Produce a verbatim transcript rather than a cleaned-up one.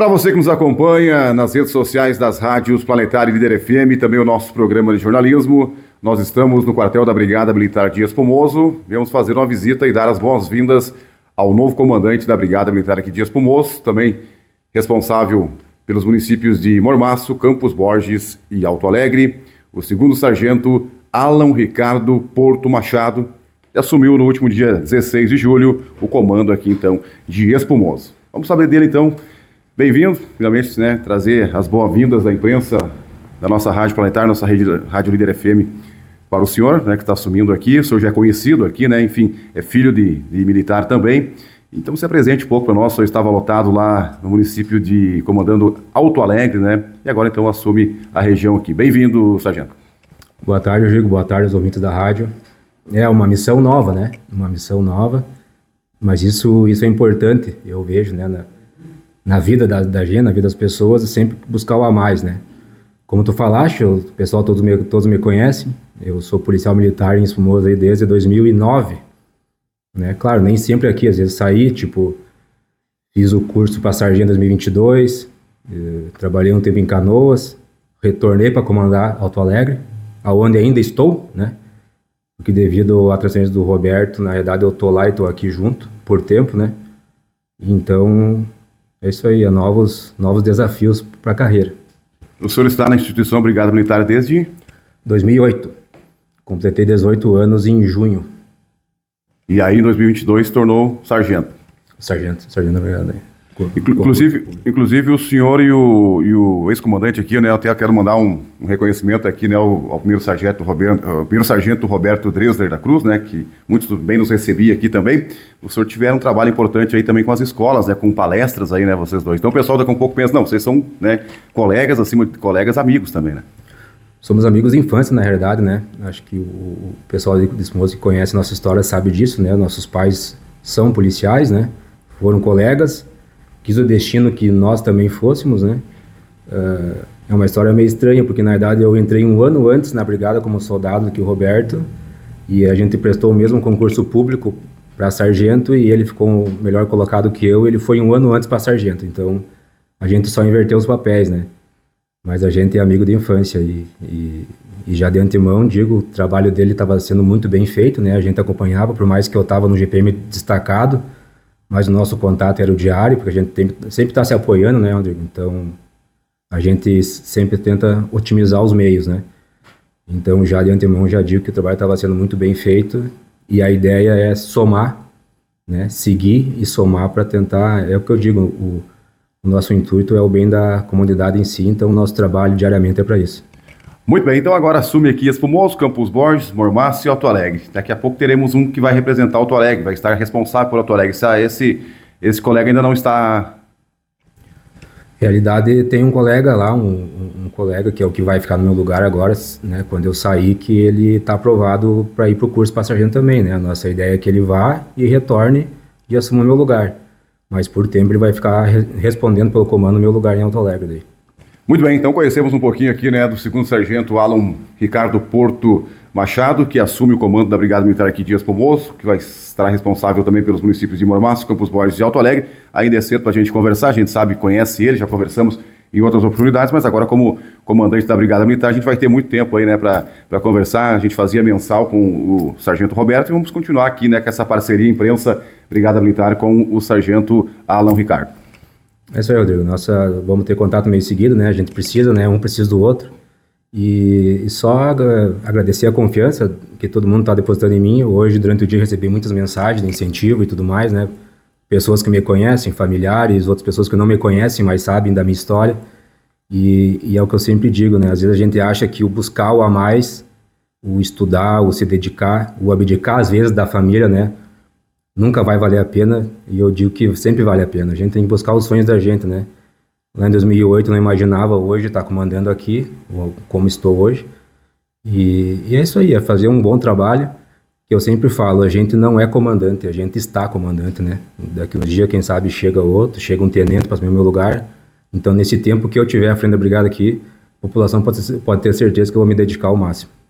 Para você que nos acompanha nas redes sociais das rádios Planetária e Líder F M, também o nosso programa de jornalismo, nós estamos no quartel da Brigada Militar Dias Formoso. Viemos fazer uma visita e dar as boas-vindas ao novo comandante da Brigada Militar aqui Dias Formoso, também responsável pelos municípios de Mormaço, Campos Borges e Alto Alegre, o segundo sargento Alan Ricardo Porto Machado, que assumiu no último dia dezesseis de julho o comando aqui então de Dias Formoso. Vamos saber dele então. Bem-vindo, finalmente, né, trazer as boas-vindas da imprensa da nossa Rádio Planetária, nossa rede, Rádio Líder F M, para o senhor, né, que está assumindo aqui. O senhor já é conhecido aqui, né, enfim, é filho de, de militar também. Então, se apresente um pouco para nós. O senhor estava lotado lá no município de, comandando Alto Alegre, né, e agora então assume a região aqui. Bem-vindo, sargento. Boa tarde, Rodrigo. Boa tarde aos ouvintes da rádio. É uma missão nova, né, uma missão nova, mas isso, isso é importante, eu vejo, né, na... na vida da, da gente, na vida das pessoas, sempre buscar o a mais, né? Como tu falaste, o pessoal todos me, todos me conhecem, eu sou policial militar em Formoso aí desde dois mil e nove, né? Claro, nem sempre aqui, às vezes saí, tipo, fiz o curso para sargento em dois mil e vinte e dois, eh, trabalhei um tempo em Canoas, retornei para comandar Alto Alegre, aonde ainda estou, né? Porque devido à transferência do Roberto, na verdade eu tô lá e tô aqui junto, por tempo, né? Então... é isso aí, é novos, novos desafios para a carreira. O senhor está na instituição Brigada Militar desde? dois mil e oito. Completei dezoito anos em junho. E aí, em dois mil e vinte e dois, se tornou sargento? Sargento, sargento da Brigada. Inclusive, inclusive o senhor e o, e o ex-comandante aqui, né, eu até quero mandar um, um reconhecimento aqui, né, ao, ao primeiro sargento Roberto, ao primeiro sargento Roberto Dresler da Cruz, né, que muito bem nos recebia aqui também. O senhor tiveram um trabalho importante aí também com as escolas, né, com palestras aí, né, vocês dois. Então o pessoal daqui a um pouco pensa, não, vocês são, né, colegas, acima de colegas, amigos também, né? Somos amigos de infância, na realidade, né, acho que o, o pessoal de Formoso que conhece nossa história sabe disso, né, nossos pais são policiais, né, foram colegas. Quis o destino que nós também fôssemos, né? Uh, é uma história meio estranha, porque na verdade eu entrei um ano antes na brigada como soldado do que o Roberto, e a gente prestou o mesmo concurso público para sargento, e ele ficou melhor colocado que eu, ele foi um ano antes para sargento, então a gente só inverteu os papéis, né? Mas a gente é amigo de infância, e, e, e já de antemão, digo, o trabalho dele estava sendo muito bem feito, né? A gente acompanhava, por mais que eu estava no G P M destacado, mas o nosso contato era o diário, porque a gente tem, sempre está se apoiando, né, Rodrigo? Então, a gente sempre tenta otimizar os meios, né? Então, já de antemão, já digo que o trabalho estava sendo muito bem feito, e a ideia é somar, né, seguir e somar para tentar, é o que eu digo, o, o nosso intuito é o bem da comunidade em si, então o nosso trabalho diariamente é para isso. Muito bem, então agora assume aqui Dias Formoso, Campos Borges, Mormaço e Alto Alegre. Daqui a pouco teremos um que vai representar Alto Alegre, vai estar responsável por Alto Alegre. Esse, esse colega ainda não está... Realidade, tem um colega lá, um, um, um colega que é o que vai ficar no meu lugar agora, né, quando eu sair, que ele está aprovado para ir para o curso para sargento também, né? A nossa ideia é que ele vá e retorne e assuma o meu lugar. Mas por tempo ele vai ficar re respondendo pelo comando no meu lugar em Alto Alegre daí. Muito bem, então conhecemos um pouquinho aqui, né, do segundo sargento Alan Ricardo Porto Machado, que assume o comando da Brigada Militar aqui Dias Formoso, que vai estar responsável também pelos municípios de Mormaço, Campos Borges e Alto Alegre. Ainda é cedo para a gente conversar, a gente sabe, conhece ele, já conversamos em outras oportunidades, mas agora como comandante da Brigada Militar a gente vai ter muito tempo aí, né, para conversar. A gente fazia mensal com o sargento Roberto e vamos continuar aqui, né, com essa parceria imprensa Brigada Militar com o sargento Alan Ricardo. É isso aí, Rodrigo. Nossa, vamos ter contato meio seguido, né? A gente precisa, né? Um precisa do outro. E, e só agra agradecer a confiança que todo mundo está depositando em mim. Hoje, durante o dia, recebi muitas mensagens de incentivo e tudo mais, né? Pessoas que me conhecem, familiares, outras pessoas que não me conhecem, mas sabem da minha história. E, e é o que eu sempre digo, né? Às vezes a gente acha que o buscar o a mais, o estudar, o se dedicar, o abdicar, às vezes, da família, né? Nunca vai valer a pena, e eu digo que sempre vale a pena. A gente tem que buscar os sonhos da gente, né? Lá em dois mil e oito eu não imaginava hoje estar comandando aqui, como estou hoje. E, e é isso aí, é fazer um bom trabalho, que eu sempre falo, a gente não é comandante, a gente está comandante, né? Daqui um dia, quem sabe, chega outro, chega um tenente para assumir o meu lugar. Então, nesse tempo que eu tiver à frente da brigada aqui, a população pode, pode ter certeza que eu vou me dedicar ao máximo.